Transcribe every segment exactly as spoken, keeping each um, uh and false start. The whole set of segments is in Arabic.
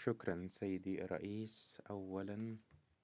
شكرا سيدي الرئيس. أولا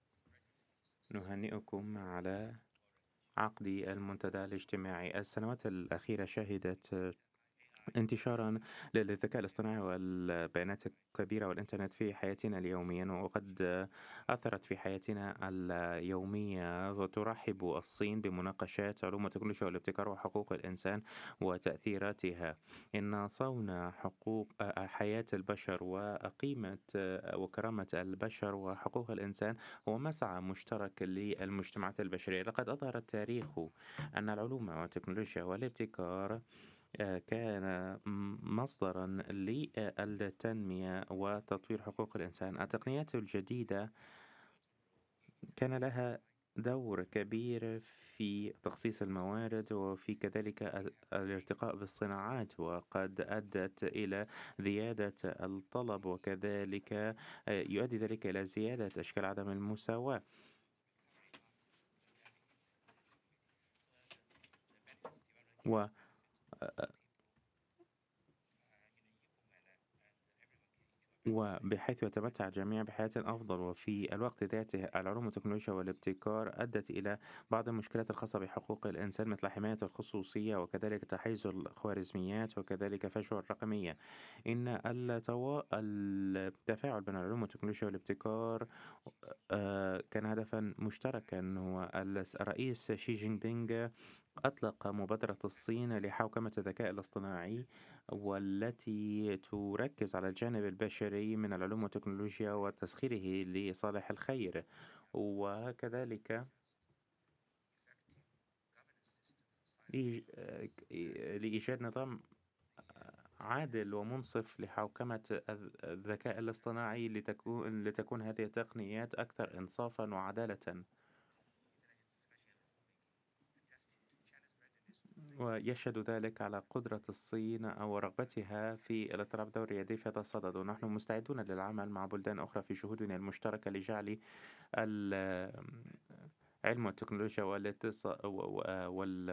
نهنئكم على عقد المنتدى الاجتماعي. السنوات الأخيرة شهدت انتشارا للذكاء الاصطناعي والبيانات الكبيرة والإنترنت في حياتنا اليومية، وقد أثرت في حياتنا اليومية. وترحب الصين بمناقشات علوم التكنولوجيا والابتكار وحقوق الإنسان وتأثيراتها. إن صون حقوق حياة البشر وقيمة وكرامة البشر وحقوق الإنسان هو مسعى مشترك للمجتمعات البشرية. لقد أظهر التاريخ أن العلوم والتكنولوجيا والابتكار آه، كان مصدرا للتنمية وتطوير حقوق الإنسان. التقنيات الجديدة كان لها دور كبير في تخصيص الموارد وفي كذلك ال- الارتقاء بالصناعات، وقد أدت إلى زيادة الطلب، وكذلك آه، يؤدي ذلك إلى زيادة أشكال عدم المساواة. و وبحيث يتمتع الجميع بحياة أفضل. وفي الوقت ذاته العلوم والتكنولوجيا والابتكار أدت إلى بعض المشكلات الخاصة بحقوق الإنسان، مثل حماية الخصوصية وكذلك تحيز الخوارزميات وكذلك فجوة الرقمية. إن التوا... التفاعل بين العلوم والتكنولوجيا والابتكار آه، كان هدفا مشتركا. هو الرئيس شي جين بينغ أطلق مبادرة الصين لحوكمة الذكاء الاصطناعي، والتي تركز على الجانب البشري من العلوم والتكنولوجيا وتسخيره لصالح الخير، وكذلك إيج- لإيجاد نظام عادل ومنصف لحوكمة الذ- الذكاء الاصطناعي، لتكون لتكون هذه التقنيات أكثر إنصافا وعدالة. ويشهد ذلك على قدرة الصين أو رغبتها في الاضطراب دور يدي في هذا الصدد. ونحن مستعدون للعمل مع بلدان أخرى في جهودنا المشتركة لجعل العلم والتكنولوجيا والاتصال